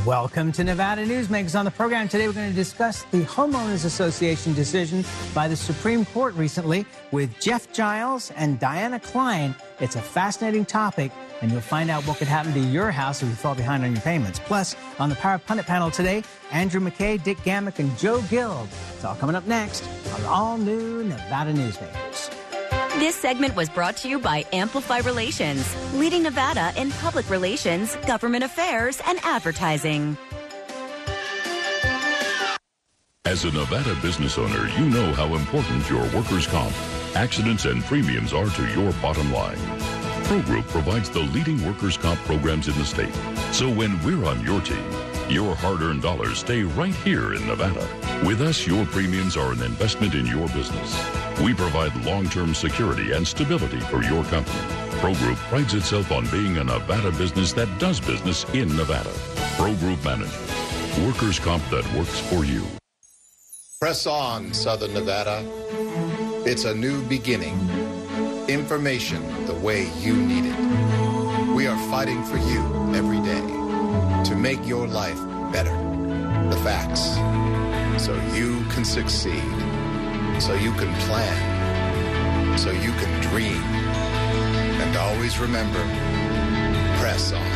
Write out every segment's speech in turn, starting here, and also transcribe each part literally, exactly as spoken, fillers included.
Welcome to Nevada Newsmakers. On the program today, we're going to discuss the Homeowners Association decision by the Supreme Court recently with Jeff Giles and Diana Klein. It's a fascinating topic, and you'll find out what could happen to your house if you fall behind on your payments. Plus, on the Power Pundit panel today, Andrew McKay, Dick Gamick, and Joe Guild. It's all coming up next on all-new Nevada Newsmakers. This segment was brought to you by Amplify Relations, leading Nevada in public relations, government affairs, and advertising. As a Nevada business owner, you know how important your workers' comp, accidents, and premiums are to your bottom line. Pro Group provides the leading workers' comp programs in the state. So when we're on your team, your hard-earned dollars stay right here in Nevada. With us, your premiums are an investment in your business. We provide long-term security and stability for your company. Pro Group prides itself on being a Nevada business that does business in Nevada. Pro Group Management. Workers' comp that works for you. Press on, Southern Nevada. It's a new beginning. Information the way you need it. We are fighting for you every day to make your life better. The facts. So you can succeed. So you can plan. So you can dream. And always remember, press on.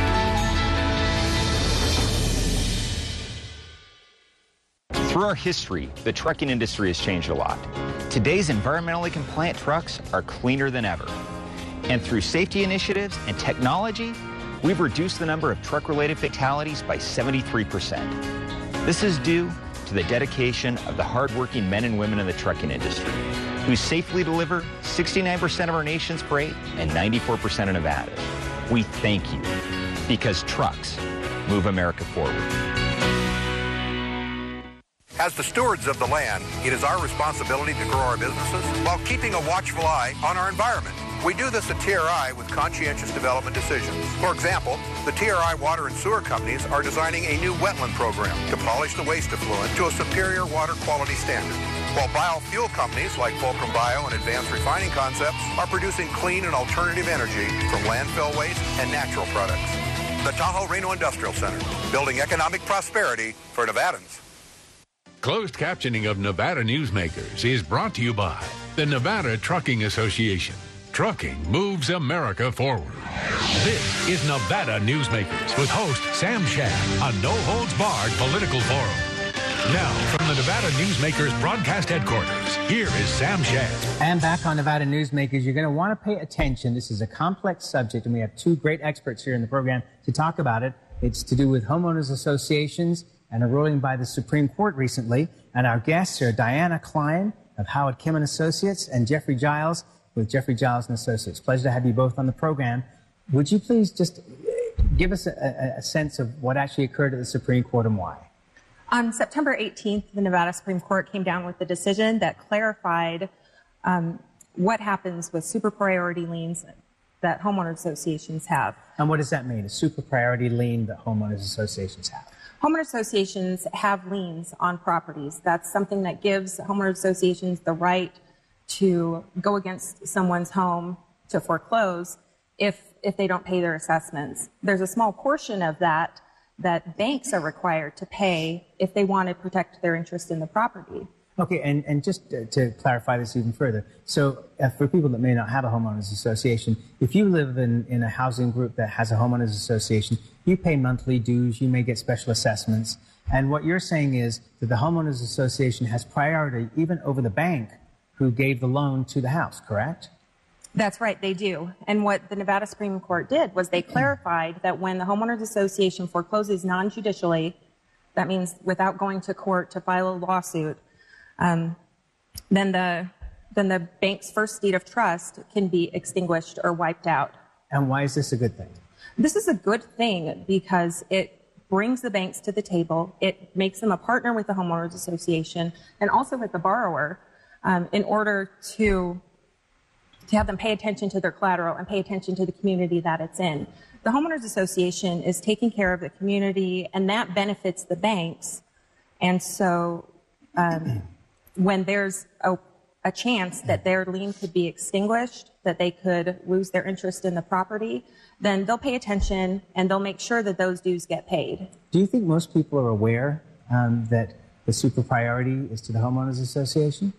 Through our history, the trucking industry has changed a lot. Today's environmentally compliant trucks are cleaner than ever. And through safety initiatives and technology, we've reduced the number of truck-related fatalities by seventy-three percent. This is due to the dedication of the hardworking men and women in the trucking industry, who safely deliver sixty-nine percent of our nation's freight and ninety-four percent of Nevada's. We thank you, because trucks move America forward. As the stewards of the land, it is our responsibility to grow our businesses while keeping a watchful eye on our environment. We do this at T R I with conscientious development decisions. For example, the T R I water and sewer companies are designing a new wetland program to polish the waste effluent to a superior water quality standard, while biofuel companies like Fulcrum Bio and Advanced Refining Concepts are producing clean and alternative energy from landfill waste and natural products. The Tahoe Reno Industrial Center, building economic prosperity for Nevadans. Closed captioning of Nevada Newsmakers is brought to you by the Nevada Trucking Association. Trucking moves America forward. This is Nevada Newsmakers with host Sam Shad, a no-holds-barred political forum. Now, from the Nevada Newsmakers broadcast headquarters, here is Sam Shad. And back on Nevada Newsmakers, you're going to want to pay attention. This is a complex subject, and we have two great experts here in the program to talk about it. It's to do with homeowners associations and a ruling by the Supreme Court recently. And our guests are Diana Klein of Howard Kim and Associates and Jeffrey Giles with Jeffrey Giles and Associates. Pleasure to have you both on the program. Would you please just give us a, a sense of what actually occurred at the Supreme Court and why? On September eighteenth, the Nevada Supreme Court came down with the decision that clarified um, what happens with super priority liens that homeowner associations have. And what does that mean, a super priority lien that homeowners associations have? Homeowner associations have liens on properties. That's something that gives homeowner associations the right to go against someone's home to foreclose if, if they don't pay their assessments. There's a small portion of that that banks are required to pay if they want to protect their interest in the property. Okay, and, and just to, to clarify this even further, so uh, for people that may not have a homeowners association, if you live in, in a housing group that has a homeowners association, you pay monthly dues, you may get special assessments, and what you're saying is that the homeowners association has priority even over the bank who gave the loan to the house, correct? That's right, they do. And what the Nevada Supreme Court did was they clarified that when the homeowners association forecloses non-judicially, that means without going to court to file a lawsuit, Um, then the then the bank's first deed of trust can be extinguished or wiped out. And why is this a good thing? This is a good thing because it brings the banks to the table. It makes them a partner with the homeowners association and also with the borrower um, in order to to have them pay attention to their collateral and pay attention to the community that it's in. The homeowners association is taking care of the community, and that benefits the banks. And so um, when there's a, a chance that their lien could be extinguished, that they could lose their interest in the property, then they'll pay attention and they'll make sure that those dues get paid. Do you think most people are aware um, that the super priority is to the homeowners association?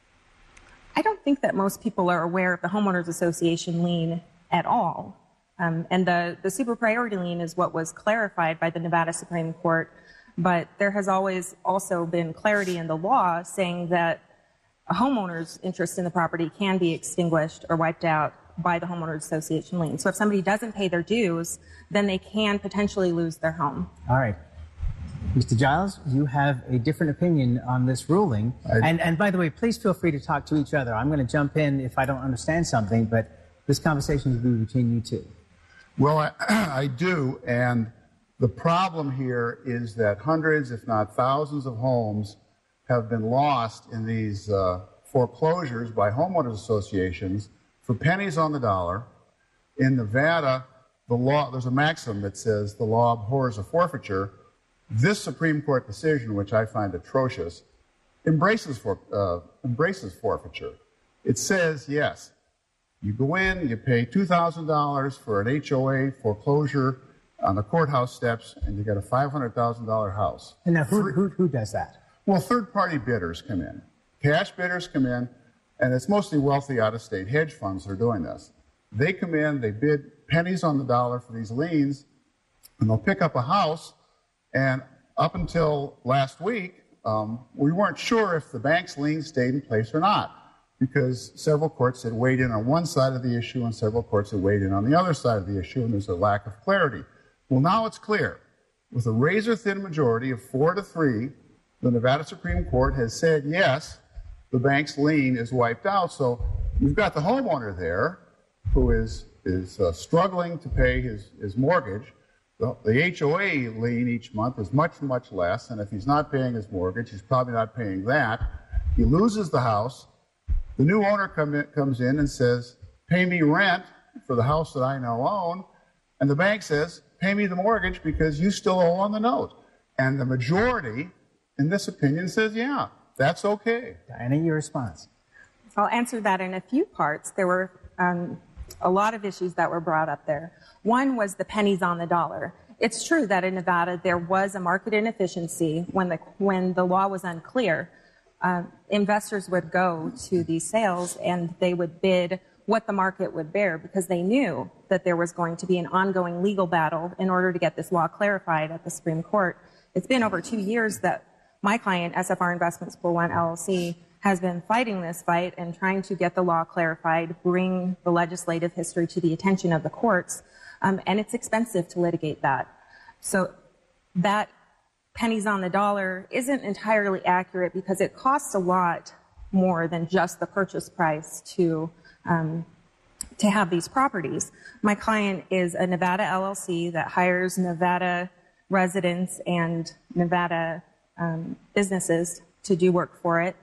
I don't think that most people are aware of the homeowners association lien at all. Um, and the, the super priority lien is what was clarified by the Nevada Supreme Court. But there has always also been clarity in the law saying that a homeowner's interest in the property can be extinguished or wiped out by the homeowners association lien. So if somebody doesn't pay their dues, then they can potentially lose their home. All right. Mister Giles, you have a different opinion on this ruling. I, and, and by the way, please feel free to talk to each other. I'm going to jump in if I don't understand something, but this conversation will be between you two. Well, I, I do, and the problem here is that hundreds, if not thousands, of homes have been lost in these uh, foreclosures by homeowners associations for pennies on the dollar. In Nevada, the law, there's a maxim that says the law abhors a forfeiture. This Supreme Court decision, which I find atrocious, embraces, for, uh, embraces forfeiture. It says, yes, you go in, you pay two thousand dollars for an H O A foreclosure on the courthouse steps, and you get a five hundred thousand dollars house. And now who, who, who does that? Well, third-party bidders come in. Cash bidders come in, and it's mostly wealthy out-of-state hedge funds that are doing this. They come in, they bid pennies on the dollar for these liens, and they'll pick up a house, and up until last week, um, we weren't sure if the bank's lien stayed in place or not, because several courts had weighed in on one side of the issue and several courts had weighed in on the other side of the issue, and there's a lack of clarity. Well, now it's clear. With a razor-thin majority of four to three, the Nevada Supreme Court has said, yes, the bank's lien is wiped out. So you've got the homeowner there who is, is uh, struggling to pay his, his mortgage. The, the H O A lien each month is much, much less, and if he's not paying his mortgage, he's probably not paying that. He loses the house. The new owner come in, comes in and says, pay me rent for the house that I now own, and the bank says, pay me the mortgage because you still owe on the note. And the majority, in this opinion, says, yeah, that's okay. Diana, your response? I'll answer that in a few parts. There were um, a lot of issues that were brought up there. One was the pennies on the dollar. It's true that in Nevada there was a market inefficiency when the, when the law was unclear. Uh, investors would go to these sales and they would bid what the market would bear because they knew that there was going to be an ongoing legal battle in order to get this law clarified at the Supreme Court. It's been over two years that my client, S F R Investments Pool One L L C, has been fighting this fight and trying to get the law clarified, bring the legislative history to the attention of the courts, um, and it's expensive to litigate that. So that pennies on the dollar isn't entirely accurate because it costs a lot more than just the purchase price to um, to have these properties. My client is a Nevada L L C that hires Nevada residents and Nevada um, businesses to do work for it,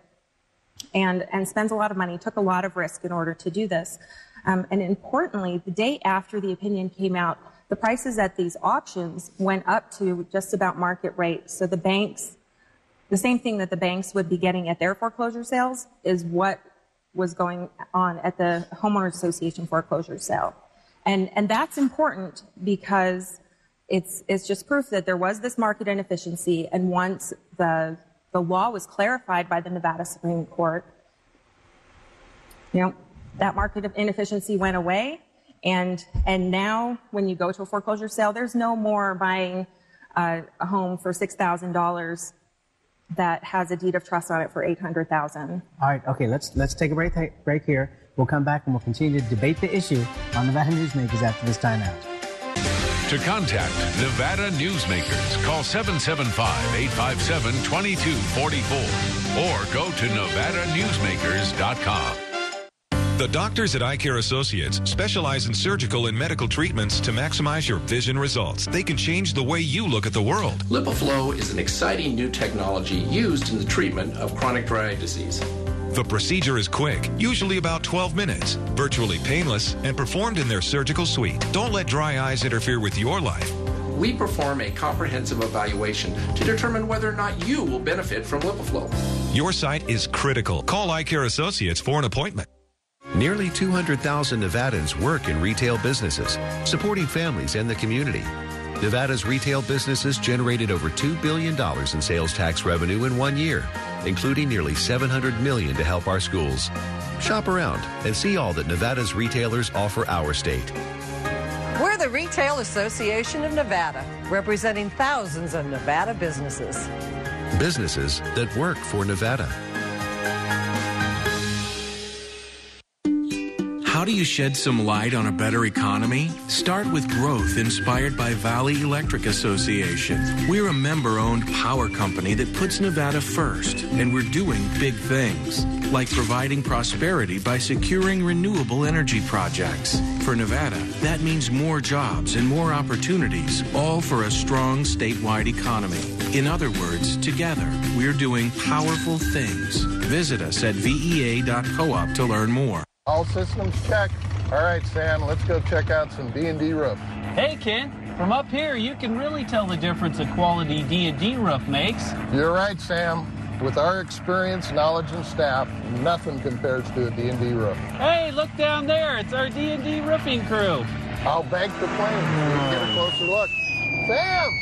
and and spends a lot of money, took a lot of risk in order to do this. Um, and importantly, the day after the opinion came out, the prices at these auctions went up to just about market rate. So the banks, the same thing that the banks would be getting at their foreclosure sales is what was going on at the Homeowners Association foreclosure sale. And, and that's important because it's, it's just proof that there was this market inefficiency. And once the, the law was clarified by the Nevada Supreme Court, you know, that market of inefficiency went away. And, and now when you go to a foreclosure sale, there's no more buying uh, a home for six thousand dollars that has a deed of trust on it for eight hundred thousand dollars. All right, okay, let's, let's take a break, break here. We'll come back and we'll continue to debate the issue on Nevada Newsmakers after this timeout. To contact Nevada Newsmakers, call seven seven five, eight five seven, two two four four or go to nevada newsmakers dot com. The doctors at Eye Care Associates specialize in surgical and medical treatments to maximize your vision results. They can change the way you look at the world. LipiFlow is an exciting new technology used in the treatment of chronic dry eye disease. The procedure is quick, usually about twelve minutes, virtually painless, and performed in their surgical suite. Don't let dry eyes interfere with your life. We perform a comprehensive evaluation to determine whether or not you will benefit from LipiFlow. Your sight is critical. Call Eye Care Associates for an appointment. Nearly two hundred thousand Nevadans work in retail businesses, supporting families and the community. Nevada's retail businesses generated over two billion dollars in sales tax revenue in one year, including nearly seven hundred million dollars to help our schools. Shop around and see all that Nevada's retailers offer our state. We're the Retail Association of Nevada, representing thousands of Nevada businesses. Businesses that work for Nevada. How do you shed some light on a better economy? Start with growth inspired by Valley Electric Association. We're a member-owned power company that puts Nevada first, and we're doing big things, like providing prosperity by securing renewable energy projects. For Nevada, that means more jobs and more opportunities, all for a strong statewide economy. In other words, together, we're doing powerful things. Visit us at V E A dot coop to learn more. All systems check. All right, Sam, let's go check out some D and D roof. Hey, Ken, from up here, you can really tell the difference a quality D and D roof makes. You're right, Sam. With our experience, knowledge, and staff, nothing compares to a D and D roof. Hey, look down there. It's our D and D roofing crew. I'll bank the plane so we can get a closer look. Sam!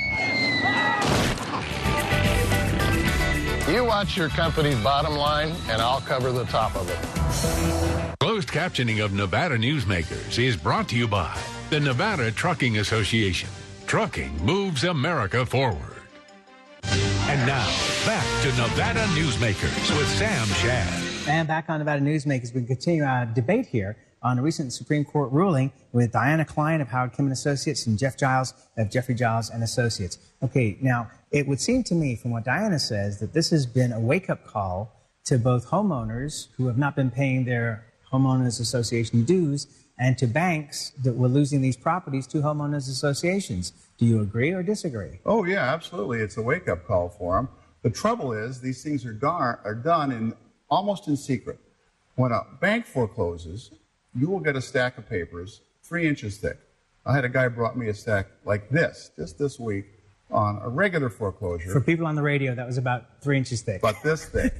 You watch your company's bottom line, and I'll cover the top of it. Closed captioning of Nevada Newsmakers is brought to you by the Nevada Trucking Association. Trucking moves America forward. And now, back to Nevada Newsmakers with Sam Shad. And back on Nevada Newsmakers, we continue our debate here on a recent Supreme Court ruling with Diana Klein of Howard Kim and Associates and Jeff Giles of Jeffrey Giles and Associates. Okay, now, it would seem to me from what Diana says that this has been a wake-up call to both homeowners who have not been paying their homeowners association dues and to banks that were losing these properties to homeowners associations. Do you agree or disagree? Oh, yeah, absolutely. It's a wake-up call for them. The trouble is these things are, dar- are done in almost in secret. When a bank forecloses, you will get a stack of papers three inches thick. I had a guy brought me a stack like this, just this week, on a regular foreclosure. For people on the radio, that was about three inches thick. About this thick.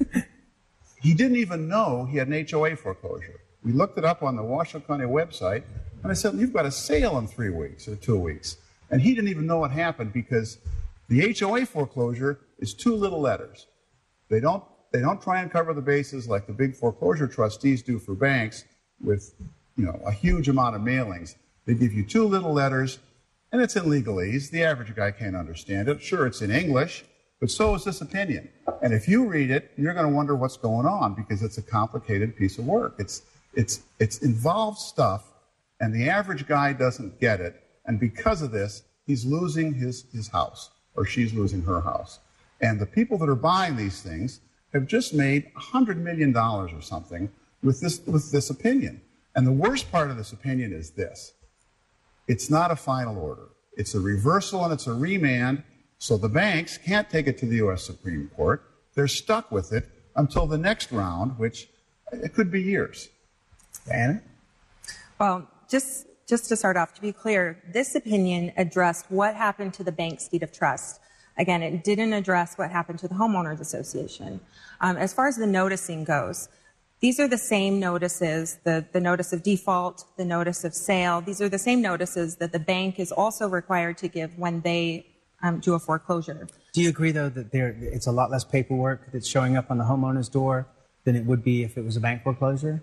He didn't even know he had an H O A foreclosure. We looked it up on the Washoe County website, and I said, you've got a sale in three weeks or two weeks. And he didn't even know what happened because the H O A foreclosure is two little letters. They don't, they don't try and cover the bases like the big foreclosure trustees do for banks with, you know, a huge amount of mailings. They give you two little letters, and it's in legalese. The average guy can't understand it. Sure, it's in English, but so is this opinion. And if you read it, you're going to wonder what's going on because it's a complicated piece of work. It's, it's, it's involved stuff, and the average guy doesn't get it. And because of this, he's losing his, his house, or she's losing her house. And the people that are buying these things have just made one hundred million dollars or something with this, with this opinion. And the worst part of this opinion is this. It's not a final order. It's a reversal and it's a remand, so the banks can't take it to the U S Supreme Court. They're stuck with it until the next round, which it could be years. Anna? Well, just, just to start off, to be clear, this opinion addressed what happened to the bank's deed of trust. Again, it didn't address what happened to the homeowners association. Um, as far as the noticing goes, these are the same notices, the, the notice of default, the notice of sale. These are the same notices that the bank is also required to give when they um, do a foreclosure. Do you agree, though, that there, it's a lot less paperwork that's showing up on the homeowner's door than it would be if it was a bank foreclosure?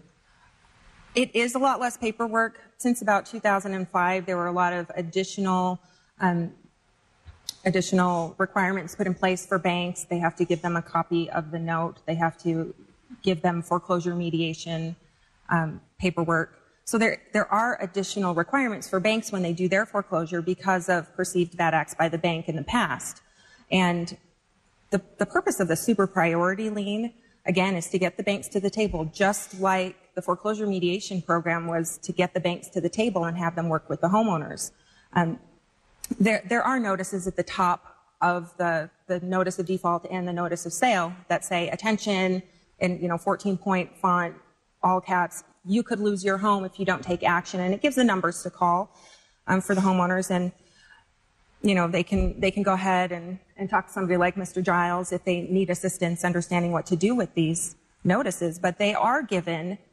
It is a lot less paperwork. Since about two thousand five, there were a lot of additional um, additional requirements put in place for banks. They have to give them a copy of the note. They have to give them foreclosure mediation um, paperwork. So there, there are additional requirements for banks when they do their foreclosure because of perceived bad acts by the bank in the past. And the, the purpose of the super priority lien, again, is to get the banks to the table, just like the foreclosure mediation program was to get the banks to the table and have them work with the homeowners. Um, there, there are notices at the top of the, the notice of default and the notice of sale that say, attention, in, you know, fourteen point font, all caps, you could lose your home if you don't take action. And it gives the numbers to call um, for the homeowners. And, you know, they can, they can go ahead and, and talk to somebody like Mister Giles if they need assistance understanding what to do with these notices. But they are given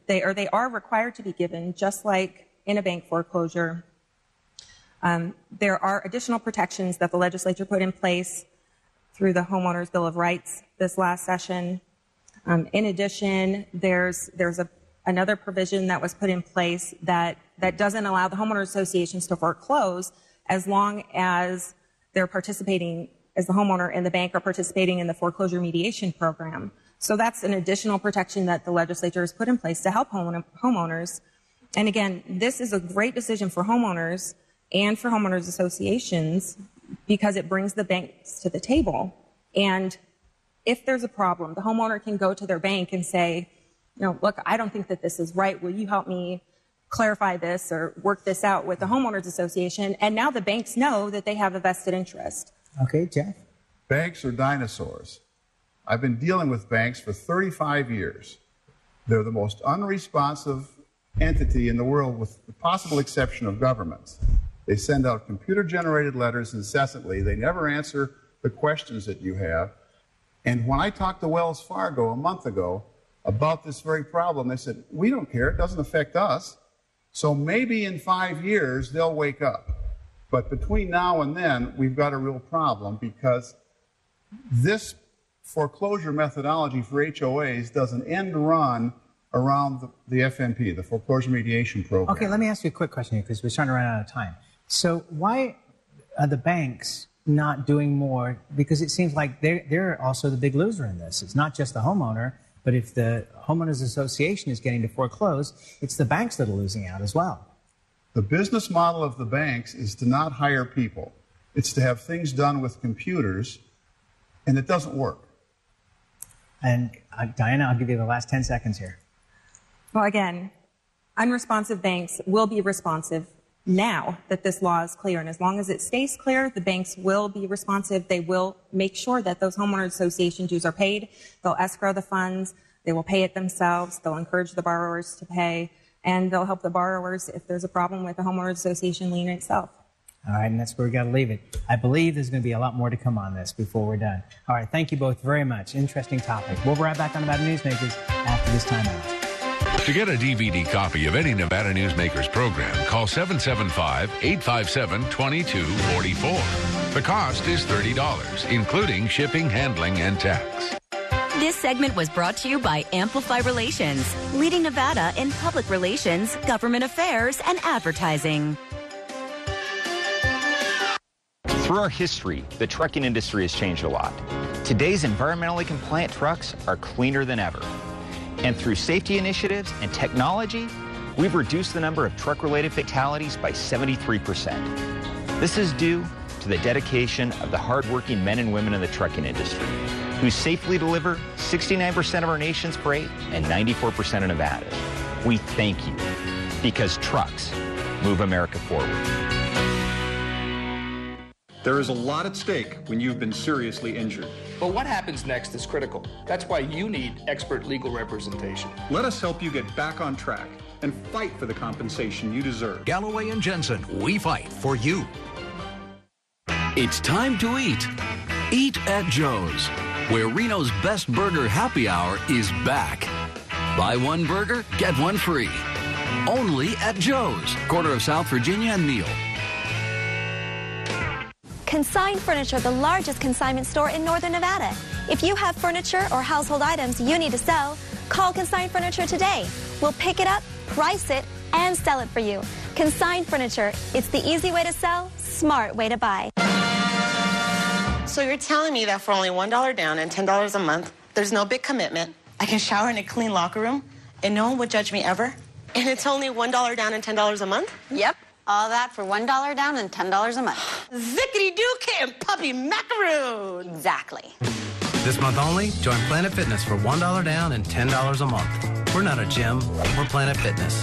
They, or they are required to be given, just like in a bank foreclosure. Um, there are additional protections that the legislature put in place through the Homeowners Bill of Rights this last session. Um, in addition, there's there's a, another provision that was put in place that, that doesn't allow the homeowners associations to foreclose as long as they're participating, as the homeowner and the bank are participating in the foreclosure mediation program. So that's an additional protection that the legislature has put in place to help home, homeowners. And again, this is a great decision for homeowners and for homeowners associations because it brings the banks to the table. And if there's a problem, the homeowner can go to their bank and say, you know, look, I don't think that this is right. Will you help me clarify this or work this out with the homeowners association? And now the banks know that they have a vested interest. Okay, Jeff? Banks are dinosaurs. I've been dealing with banks for thirty-five years. They're the most unresponsive entity in the world with the possible exception of governments. They send out computer-generated letters incessantly. They never answer the questions that you have. And when I talked to Wells Fargo a month ago about this very problem, they said, we don't care. It doesn't affect us. So maybe in five years, they'll wake up. But between now and then, we've got a real problem because this foreclosure methodology for H O As does an end run around the, the F M P, the Foreclosure Mediation Program. Okay, let me ask you a quick question here because we're starting to run out of time. So why are the banks not doing more? Because it seems like they're, they're also the big loser in this. It's not just the homeowner, but if the homeowners association is getting to foreclose, it's the banks that are losing out as well. The business model of the banks is to not hire people. It's to have things done with computers, and it doesn't work. And uh, Diana, I'll give you the last ten seconds here. Well, again, unresponsive banks will be responsive now that this law is clear. And as long as it stays clear, the banks will be responsive. They will make sure that those homeowners association dues are paid. They'll escrow the funds. They will pay it themselves. They'll encourage the borrowers to pay. And they'll help the borrowers if there's a problem with the homeowners association lien itself. All right, and that's where we got to leave it. I believe there's going to be a lot more to come on this before we're done. All right, thank you both very much. Interesting topic. We'll be right back on Nevada Newsmakers after this time out. To get a D V D copy of any Nevada Newsmakers program, call seven seven five, eight five seven, two two four four. The cost is thirty dollars, including shipping, handling, and tax. This segment was brought to you by Amplify Relations, leading Nevada in public relations, government affairs, and advertising. Through our history, the trucking industry has changed a lot. Today's environmentally compliant trucks are cleaner than ever. And through safety initiatives and technology, we've reduced the number of truck-related fatalities by seventy-three percent. This is due to the dedication of the hardworking men and women in the trucking industry, who safely deliver sixty-nine percent of our nation's freight and ninety-four percent of Nevada's. We thank you, because trucks move America forward. There is a lot at stake when you've been seriously injured. But what happens next is critical. That's why you need expert legal representation. Let us help you get back on track and fight for the compensation you deserve. Galloway and Jensen, we fight for you. It's time to eat. Eat at Joe's, where Reno's Best Burger Happy Hour is back. Buy one burger, get one free. Only at Joe's, corner of South Virginia and Neal. Consign Furniture, the largest consignment store in Northern Nevada. If you have furniture or household items you need to sell, call Consign Furniture today. We'll pick it up, price it, and sell it for you. Consign Furniture. It's the easy way to sell, smart way to buy. So you're telling me that for only one dollar down and ten dollars a month, there's no big commitment, I can shower in a clean locker room, and no one would judge me ever? And it's only one dollar down and ten dollars a month? Yep. All that for one dollar down and ten dollars a month. Zickety-doo and puppy macaroons! Exactly. This month only, join Planet Fitness for one dollar down and ten dollars a month. We're not a gym, we're Planet Fitness.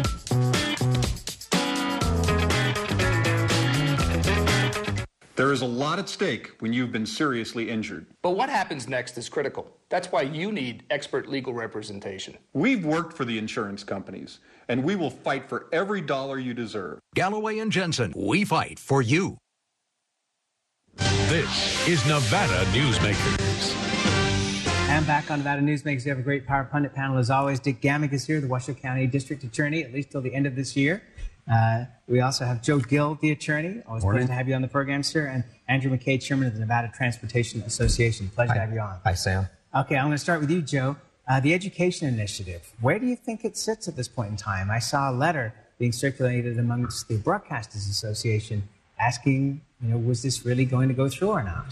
There is a lot at stake when you've been seriously injured. But what happens next is critical. That's why you need expert legal representation. We've worked for the insurance companies, and we will fight for every dollar you deserve. Galloway and Jensen, we fight for you. This is Nevada Newsmakers. And back on Nevada Newsmakers, we have a great Power Pundit panel as always. Dick Gammick is here, the Washoe County District Attorney, at least till the end of this year. Uh, we also have Joe Gill, the attorney. Always Morning. pleasure to have you on the program, sir. And Andrew McKay, chairman of the Nevada Transportation Association. Pleasure Hi. to have you on. Hi, Sam. Okay, I'm going to start with you, Joe. Uh, the Education Initiative, where do you think it sits at this point in time? I saw a letter being circulated amongst the Broadcasters Association asking, you know, was this really going to go through or not?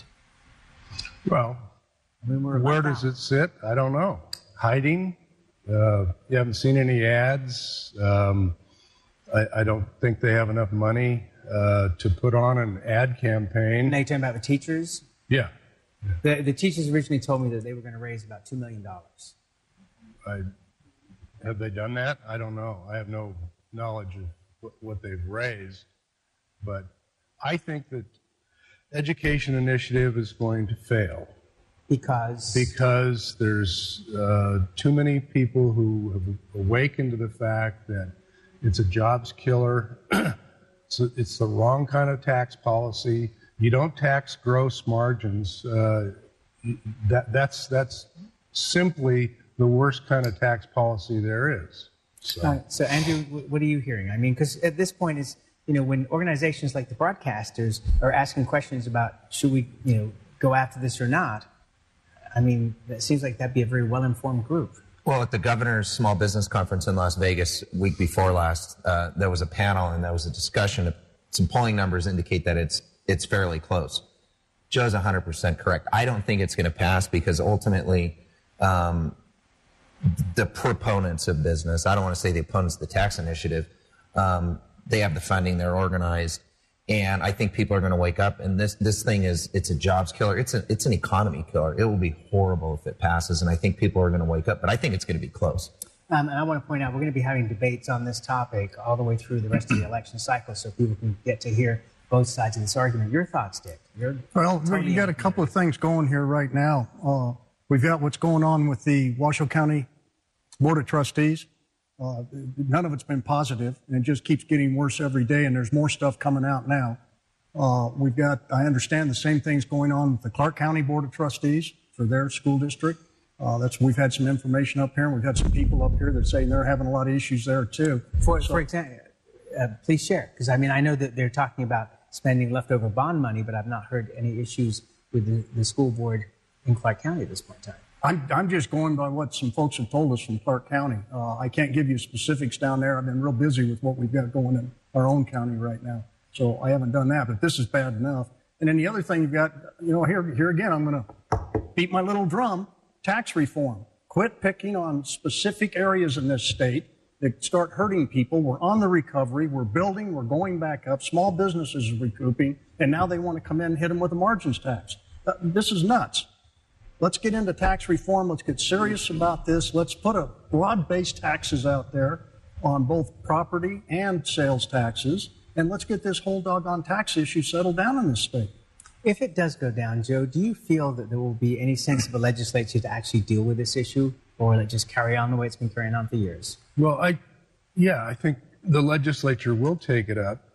Well, I mean, we're where about does it sit? I don't know. Hiding? Uh, you haven't seen any ads. Um, I, I don't think they have enough money uh, to put on an ad campaign. Now you're talking about the teachers? Yeah. The, the teachers originally told me that they were going to raise about two million dollars. I, have they done that? I don't know. I have no knowledge of what, what they've raised. But I think that Education Initiative is going to fail. Because? Because there's uh, too many people who have awakened to the fact that it's a jobs killer. So it's the wrong kind of tax policy. You don't tax gross margins. Uh, that, that's, that's simply the worst kind of tax policy there is. So, uh, so Andrew, what are you hearing? I mean, because at this point is, you know, when organizations like the Broadcasters are asking questions about should we, you know, go after this or not, I mean, it seems like that'd be a very well-informed group. Well, at the governor's small business conference in Las Vegas week before last, uh, there was a panel and there was a discussion. Some polling numbers indicate that it's it's fairly close. Joe's one hundred percent correct. I don't think it's going to pass because ultimately um, the proponents of business, I don't want to say the opponents of the tax initiative, um, they have the funding, they're organized, and I think people are going to wake up. And this this thing is it's a jobs killer. It's a, it's an economy killer. It will be horrible if it passes, and I think people are going to wake up. But I think it's going to be close. Um, and I want to point out we're going to be having debates on this topic all the way through the rest of the election cycle, so people can get to hear both sides of this argument. Your thoughts, Dick? You're well, totally you got a couple of things going here right now. Uh, we've got what's going on with the Washoe County Board of Trustees. Uh, none of it's been positive, and it just keeps getting worse every day, and there's more stuff coming out now. Uh, we've got, I understand, the same things going on with the Clark County Board of Trustees for their school district. Uh, that's we've had some information up here, and we've had some people up here that say they're having a lot of issues there too. For, so, for example, uh, please share, because I mean I know that they're talking about spending leftover bond money, but I've not heard any issues with the, the school board in Clark County at this point in time. I'm, I'm just going by what some folks have told us from Clark County. Uh, I can't give you specifics down there. I've been real busy with what we've got going in our own county right now. So I haven't done that, but this is bad enough. And then the other thing you've got, you know, here, here again, I'm going to beat my little drum, tax reform. Quit picking on specific areas in this state that start hurting people. We're on the recovery. We're building. We're going back up. Small businesses are recouping. And now they want to come in and hit them with a margins tax. Uh, this is nuts. Let's get into tax reform. Let's get serious about this. Let's put a broad-based taxes out there on both property and sales taxes. And let's get this whole doggone tax issue settled down in this state. If it does go down, Joe, do you feel that there will be any sense of a legislature to actually deal with this issue, or will it just carry on the way it's been carrying on for years? Well, I, yeah, I think the legislature will take it up.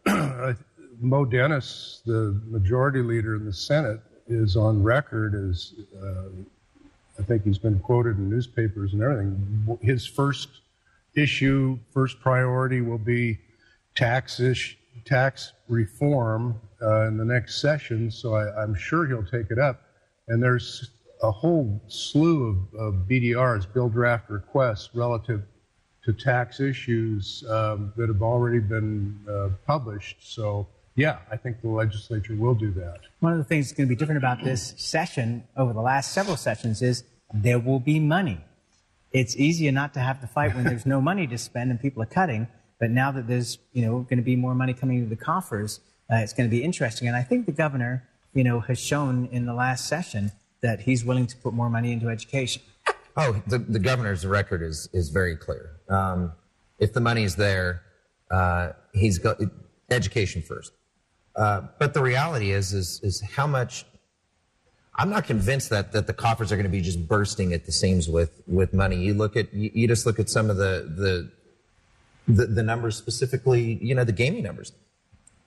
Mo Dennis, the majority leader in the Senate, is on record as, uh, I think he's been quoted in newspapers and everything. His first issue, first priority will be tax ish, tax reform uh, in the next session, so I, I'm sure he'll take it up. And there's a whole slew of, of B D Rs, bill draft requests, relative to tax issues um, that have already been uh, published. So, yeah, I think the legislature will do that. One of the things that's going to be different about this session over the last several sessions is there will be money. It's easier not to have to fight when there's no money to spend and people are cutting. But now that there's, you know, going to be more money coming into the coffers, uh, it's going to be interesting. And I think the governor, you know, has shown in the last session that he's willing to put more money into education. Oh, the, the governor's record is is very clear. Um, if the money is there, uh, he's got education first. Uh, but the reality is, is, is how much. I'm not convinced that, that the coffers are going to be just bursting at the seams with, with money. You look at, you, you just look at some of the, the, the, the numbers specifically, you know, the gaming numbers.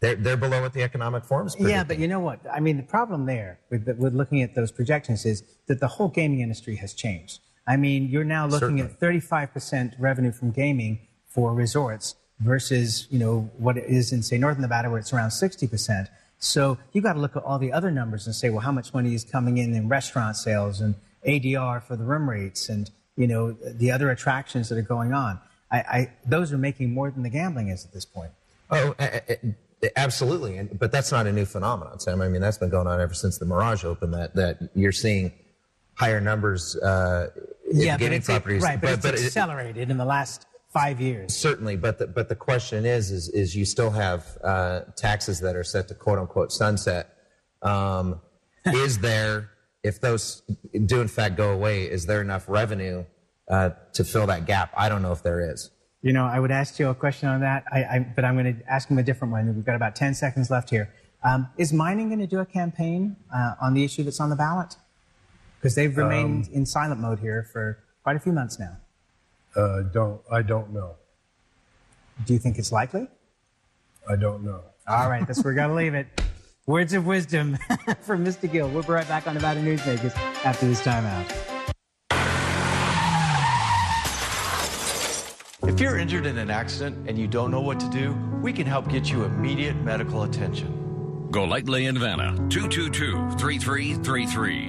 They're, they're below what the economic forum's predicting. Yeah, but you know what? I mean, the problem there with, with looking at those projections is that the whole gaming industry has changed. I mean, you're now looking Certainly. at thirty-five percent revenue from gaming for resorts versus, you know, what it is in, say, Northern Nevada, where it's around sixty percent. So you got to look at all the other numbers and say, well, how much money is coming in in restaurant sales and A D R for the room rates and, you know, the other attractions that are going on. I, I those are making more than the gambling is at this point. Oh, absolutely. And, but that's not a new phenomenon, Sam. I mean, that's been going on ever since the Mirage opened, that, that you're seeing higher numbers uh, in yeah, gaming but properties. Right, but, but it's but accelerated it, in the last five years. Certainly, but the, but the question is, is, is you still have uh, taxes that are set to quote-unquote sunset. Um, is there, if those do in fact go away, is there enough revenue uh, to fill that gap? I don't know if there is. You know, I would ask you a question on that, I, I, but I'm going to ask him a different one. We've got about ten seconds left here. Um, is mining going to do a campaign uh, on the issue that's on the ballot? Because they've remained um, in silent mode here for quite a few months now. Uh, don't I don't know. Do you think it's likely? I don't know. All right, that's where we got to leave it. Words of wisdom from Mister Gill. We'll be right back on Nevada Newsmakers after this timeout. If you're injured in an accident and you don't know what to do, we can help get you immediate medical attention. Golightly in Vanna, two two two, three three three three.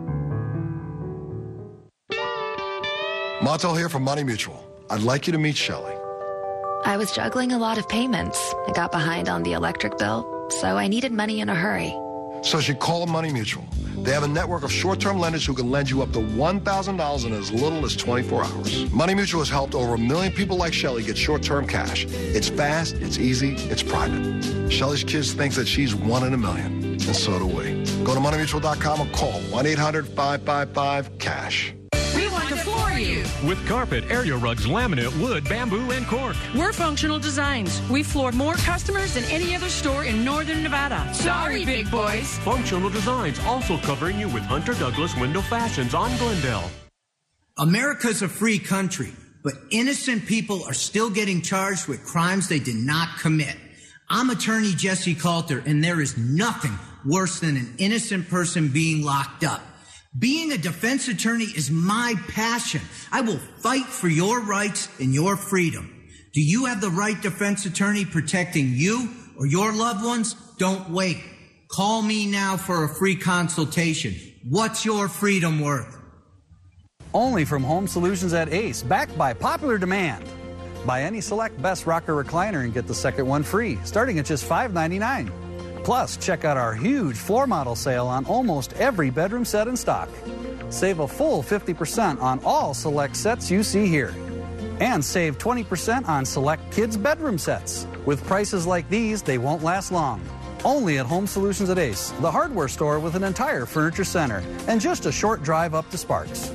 Montel here from Money Mutual. I'd like you to meet Shelley. I was juggling a lot of payments. I got behind on the electric bill, so I needed money in a hurry. So she called Money Mutual. They have a network of short-term lenders who can lend you up to one thousand dollars in as little as twenty-four hours. Money Mutual has helped over a million people like Shelley get short-term cash. It's fast, it's easy, it's private. Shelley's kids think that she's one in a million, and so do we. Go to money mutual dot com or call one eight hundred, five five five, cash. We want to floor you. With carpet, area rugs, laminate, wood, bamboo, and cork. We're Functional Designs. We floored more customers than any other store in Northern Nevada. Sorry, big boys. Functional Designs also covering you with Hunter Douglas Window Fashions on Glendale. America's a free country, but innocent people are still getting charged with crimes they did not commit. I'm attorney Jesse Coulter, and there is nothing worse than an innocent person being locked up. Being a defense attorney is my passion. I will fight for your rights and your freedom. Do you have the right defense attorney protecting you or your loved ones? Don't wait. Call me now for a free consultation. What's your freedom worth? Only from Home Solutions at Ace, backed by popular demand. Buy any select Best Rocker recliner and get the second one free, starting at just five ninety-nine. Plus, check out our huge floor model sale on almost every bedroom set in stock. Save a full fifty percent on all select sets you see here. And save twenty percent on select kids' bedroom sets. With prices like these, they won't last long. Only at Home Solutions at Ace, the hardware store with an entire furniture center and just a short drive up to Sparks.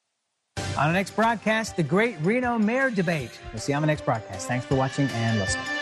On the next broadcast, the great Reno mayor debate. We'll see you on the next broadcast. Thanks for watching and listening.